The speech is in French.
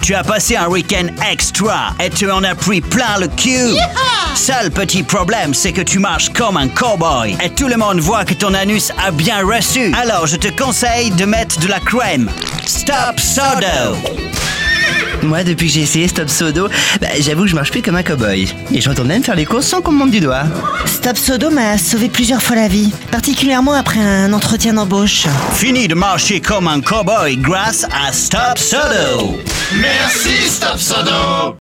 Tu as passé un week-end extra et tu en as pris plein le cul. Yeehaw! Seul petit problème, c'est que tu marches comme un cow-boy et tout le monde voit que ton anus a bien reçu. Alors, je te conseille de mettre de la crème. Stop Sodo. Moi, depuis que j'ai essayé Stop Sodo, j'avoue que je marche plus comme un cow-boy. Et je retourne même faire les courses sans qu'on me monte du doigt. Stop Sodo m'a sauvé plusieurs fois la vie, particulièrement après un entretien d'embauche. Fini de marcher comme un cow-boy grâce à Stop Sodo. Merci Stop Sodo.